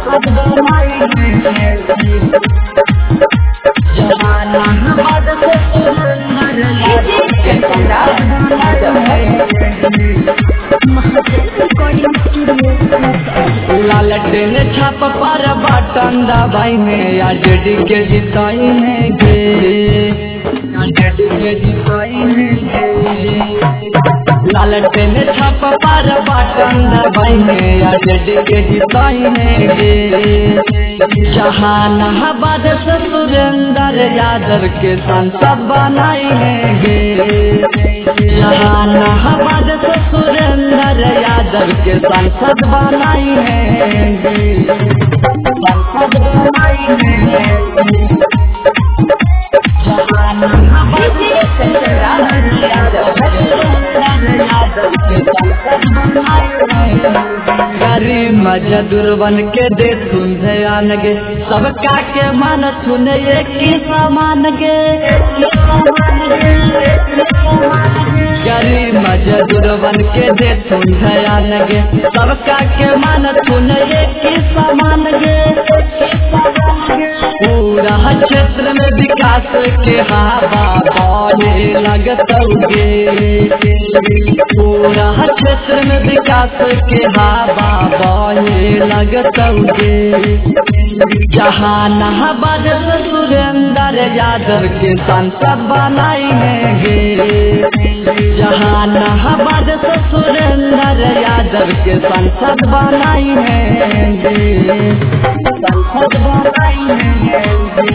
संसद बनाएंगे। जहानाबाद से सुरेंद्र यादव के संसद बनाएंगे। लालटेन छाप पर बटन दबाई में आरजेडी के जिताई है गे, आरजेडी के जिताई है गे। लालटेन छाप पर बटन दबाई में आरजेडी के जिताई है गे। जहानाबाद से सुरेंद्र यादव के संसद बनाई है गे। जहानाबाद से सुरेंद्र यादव के संसद बनाई है, संसद बनाई है। जहानाबाद से सुरेंद्र यादव के संसद बनाई है। गरीब मजदूर बन के दे सुन ध्यान गे, सबका के मन सुने एक ही समान गे। गरीब मजदूर बन के दे सुन ध्यान गे, सबका के मन सुने एक ही समान गे। पूरा क्षेत्र में विकास के हवा बहे लगतौगे, पूरा क्षेत्र में विकास के हवा बहे लगतौगे। जहानाबाद से सुरेंद्र यादव के संसद बनाई है गे। जहानाबाद से सुरेंद्र यादव के संसद बनाई है गे, संसद बनाई है गे।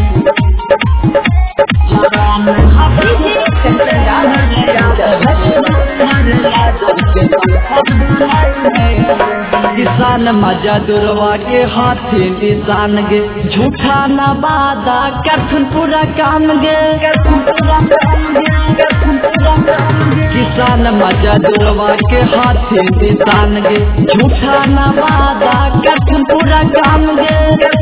किसान मजदूरवा के हाथी निशान गे, झूठा न वादा करथुन पूरा काम गे। किसान मजदूरवा के हाथी निशान गे, झूठा न वादा करथुन पूरा काम गे।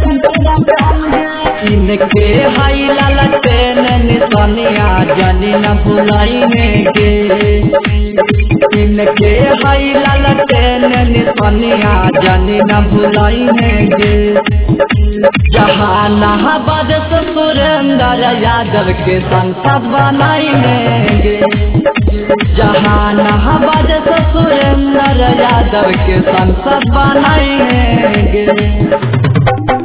इनके हाई लालटेन निशानिया जानी न भुलाई है गे। इनके हाई लालटेन निशानिया जानी न भुलाई है गे। जहानाबाद से सुरेंद्र यादव के संसद बनाई है गे। जहानाबाद से सुरेंद्र यादव के संसद बनाई है गे।